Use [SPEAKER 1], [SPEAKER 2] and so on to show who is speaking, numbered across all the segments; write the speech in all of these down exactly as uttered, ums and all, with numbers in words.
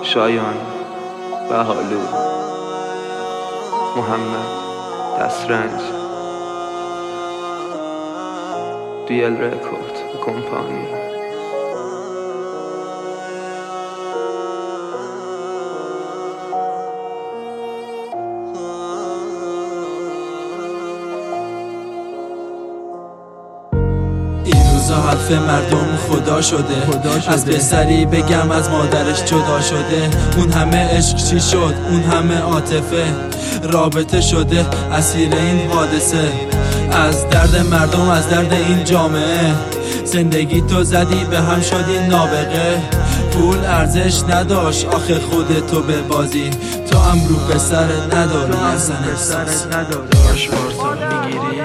[SPEAKER 1] شایان، بهالو، محمد، دسترنج، دویل رکورد کمپانی.
[SPEAKER 2] حرف مردم خدا شده, خدا شده. از پسری بگم از مادرش جدا شده. اون همه عشق چی شد؟ اون همه عاطفه رابطه شده اسیر این حادثه. از درد مردم, از درد این جامعه. زندگی تو زدی به هم شدی نابغه. پول ارزش نداشت آخه خودتو به بازی. تو هم رو پسر نداری اصلا احساس باش بارسا میگیری.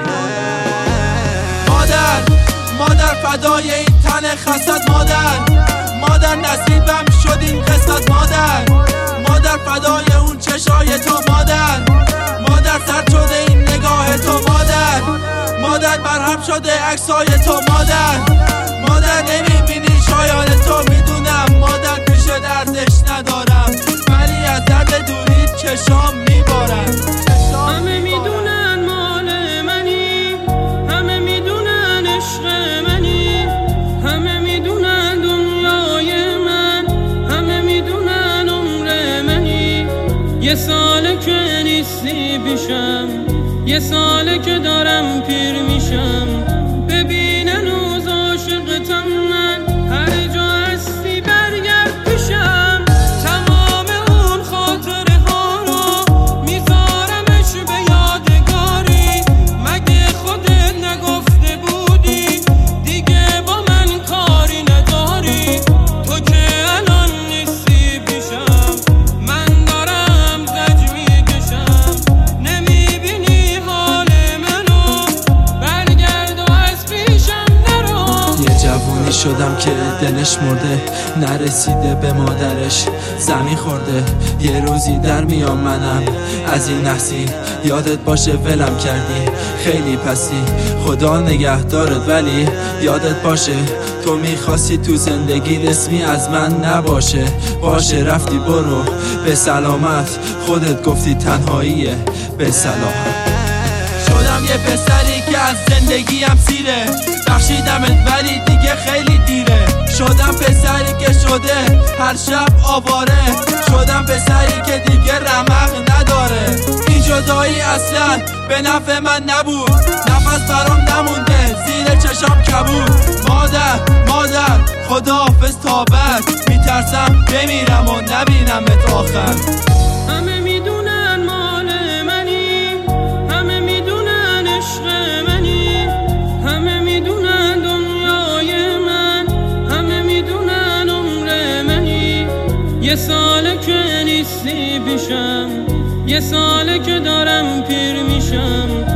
[SPEAKER 2] مادر مادر فدای این تن خستت. مادر مادر نصیبم شد این قصت. مادر مادر فدای اون چشای تو. مادر مادر سرد شده این نگاه تو. مادر مادر برهم شده عکسای تو. مادر مادر نمیبینی شایان تو. میدونم مادر پیش دردش ندارم ولی از درد دوری چشام میبارم.
[SPEAKER 3] همه میدونن مال منی, همه میدونن عشق منی, همه میدونن دنیای من, همه میدونن عمر منی. یه ساله که نیستی پیشم, یه ساله که دارم پیر میشم. ببین هنوز عاشقتم من, هر جا هستی برگرد پیشم. تمام اون خاطره ها رو میذارمش به یادگاری. مگه خودت نگفته بودی دیگه با من کاری نداری؟ تو که الان نیستی پیشم, من دارم زج میکشم. نمیبینی حال منو, برگرد و از پیشم نرو.
[SPEAKER 2] یه جوونی شدم که دلش مرده, نرسیده به مادرش زمین خورده. یه روزی در میام منم از این نحسی, یادت باشه ولم کردی خیلی پسی. خدا نگهدارت ولی یادت باشه تو میخواستی تو زندگی اسمی از من نباشه. باشه رفتی برو به سلامت, خودت گفتی تنهاییه به سلامت. شدم یه پسری که از زندگیم سیره, بخشیدمت ولی دیگه خیلی دیره. شدم پسری که شده هر شب آواره, شدم پسری که دیگه رمق نداره. این جدایی اصلا به نفع من نبود, نفس برام نمونده زیر چشام کبود. مادر مادر خداحافظ تا بعد, میترسم بمیرم و نبینمت آخر.
[SPEAKER 3] همه میدونن مال منی, همه میدونن عشق منی, همه میدونن دنیای من, همه میدونن عمر منی. یه ساله که نیستی پیشم, یه ساله که دارم پیر میشم.